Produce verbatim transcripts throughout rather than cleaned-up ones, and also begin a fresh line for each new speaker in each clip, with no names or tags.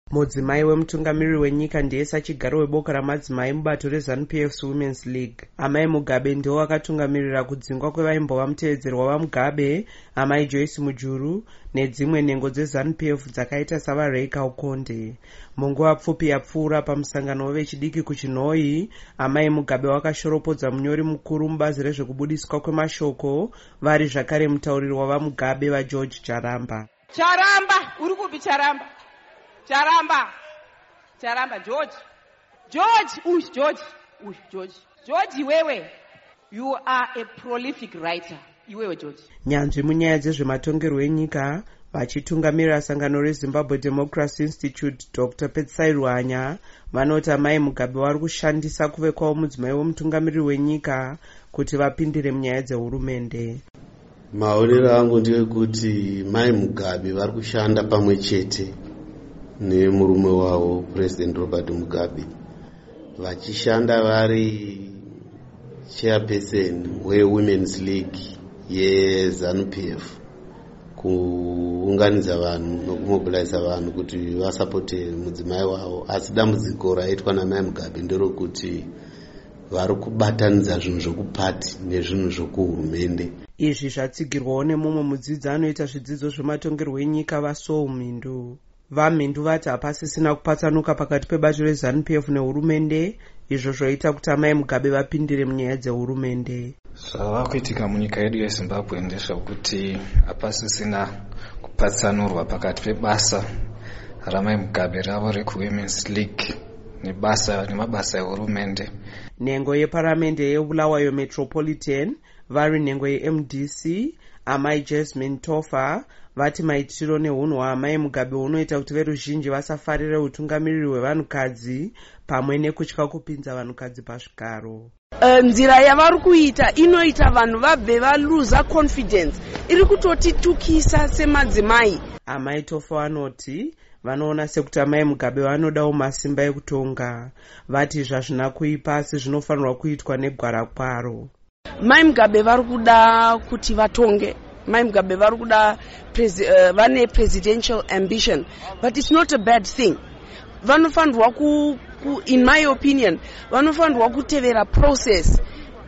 Mudzimai wemutungamiriri wenyika ndiye sachigaro weboka ramadzimai mubato reZANU-P F's Women's League. Amai Mugabe ndiwo wakatungamirira kudzingwa kwevaimbova mutevedzeri wavaMugabe, Amai Joyce Mujuru, nedzimwe nhengo dzeZANU-P F dzakaita savaRay Kaukonde. Munguva pfupi yapfuura pamusangano wevechidiki kuChinhoyi, Amai Mugabe wakashoropodza munyori mukuru mubazi rezvekubudiswa kwemashoko, vari zvakare mutauriri wavaMugabe vaGeorge Charamba.
Charamba, uri kupi Charamba? Charamba, Charamba, George, George, uy, George, uy, George, George, iwewe, you are a prolific writer, iwewe George.
Nyanzvi munyaya dzezvematongerwo enyika vachitungamirira sangano reZimbabwe Democracy Institute, Doctor Petsai Ruhanya, vanoti Amai Mugabe vari kushandisa kuve kwavo mudzimai wemutungamiriri wenyika kuti vapindire munyaya dzehurumende.
Maonero angu ndeyekuti Mai Mugabe vari kushanda pamwe chete nemurume wavo President Robert Mugabe, vachishanda vari chairperson weWomen's League yeZANU-P F, kuunganidza vanhu nokumobiliza vanhu kuti vasapote mudzimai wavo. Asi dambudziko raitwa naMai Mugabe nderokuti vari kubatanidza zvinhu zvokupati nezvinhu zvokuhurumende.
Izvi zvatsigirwawo nemumwe mudzidzi anoita zvidzidzo zvematongerwo enyika vaSou Mhindu. VaMhindu vati hapasisina kupatsanuka pakati pebato reZANU-P F nehurumende, izvo zvoita kuti Amai Mugabe vapindire munyaya dzehurumende.
Zvava kuitika munyika yedu yeZimbabwe ndezvekuti hapasisina kupatsanurwa pakati pebasa raMai Mugabe ravo rekuWomen's League nebasa nemabasa ehurumende.
Nhengo yeparamende yeBulawayo Metropolitan, vari nhengo yeM D C, Amai Jasmine Tofa, vati maitiro neunhu hwaMai Mugabe hunoita kuti veruzhinji vasafarire utungamiriri hwevanhukadzi pamwe nekutya kupinza vanhukadzi pazvigaro.
Nzira yavari kuita inoita vanhu vabve valuza confidence, iri kutotitukisa semadzimai.
Amai Tofa vanoti vanoona sekuti Amai Mugabe vanodawo masimba ekutonga, vati zvazvina kuipa asi zvinofanirwa kuitwa negwara kwaro.
Mai Mugabe vari kuda kuti vatonge. Mai Mugabe vari kuda uh, vane presidential ambition, but it's not a bad thing. Vanofanirwa ku, ku in my opinion vanofanirwa kutevera process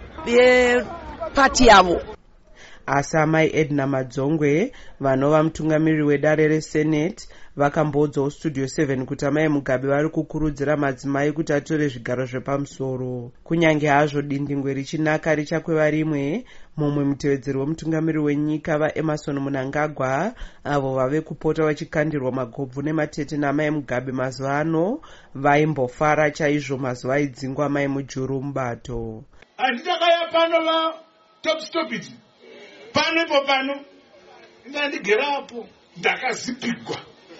yeparty yavo.
Asi Amai Edna Madzongwe vanova mutungamiriri wedare reSenate vakamboudzawo Studio seven kuti Amai Mugabe vari kukurudzira madzimai kuti atore zvigaro zvepamusoro. Kunyange hazvo dindingwe richinaka richakweva rimwe, mumwe mutevedzeri wemutungamiriri wenyika vaEmerson Mnangagwa, avo vave kupota vachikandirwa magobvu nematete naMai Mugabe mazuva ano, vaimbofara chaizvo mazuva aidzingwa Amai Mujuru mubato.
Andidakaya pano va top stop it. Pano po pano ndandigerapo ndakazipigwa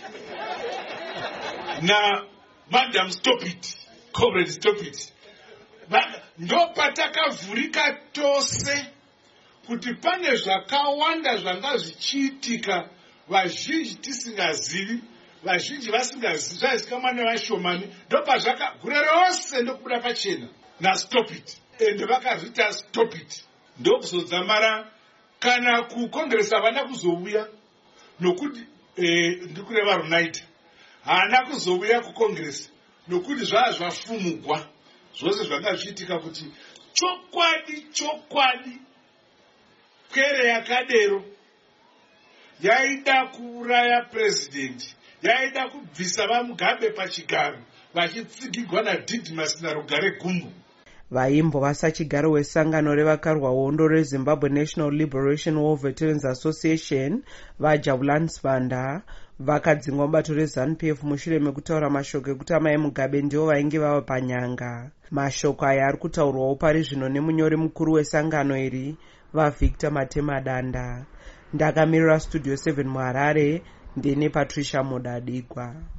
na Madam Stop It, Comrade Stop It. Ndo patakavhurika tose kuti pane zvakawanda zvanga zvichiitika vazhinji tisingazivi, vazhinji vasingazivi, zvaizikamwa nevashomani. Ndo pazvaka gure rose ndokubuda pachena na Stop It, ende vakazvita Stop It. Ndo kuzodzamara kana kukongresa havana kuzouya nokuti eh, ndikureva Runaita haana kuzouya kukongresa nokuti zvaa zvafumugwa zvose zvanga zvichiitika kuti chokwadi chokwadi kwere yakadero yaida kuuraya president, yaida kubvisa vaMugabe pachigaro vachitsigirwa naDidmus naRugare Gumbo.
Vaimbova sachigaro wesangano revakarwa hondo reZimbabwe National Liberation War Veterans Association vaJabulani Sibanda vakadzingwa mubato reZANU-P F mushure mekutaura mashoko ekuti Amai Mugabe ndivo vainge vava panyanga. Mashoko aya ari kutaurwawo pari zvino nemunyori mukuru wesangano iri vaVictor Matemadanda. Ndakamirira Studio seven muHarare, ndine Patricia Modadigwa.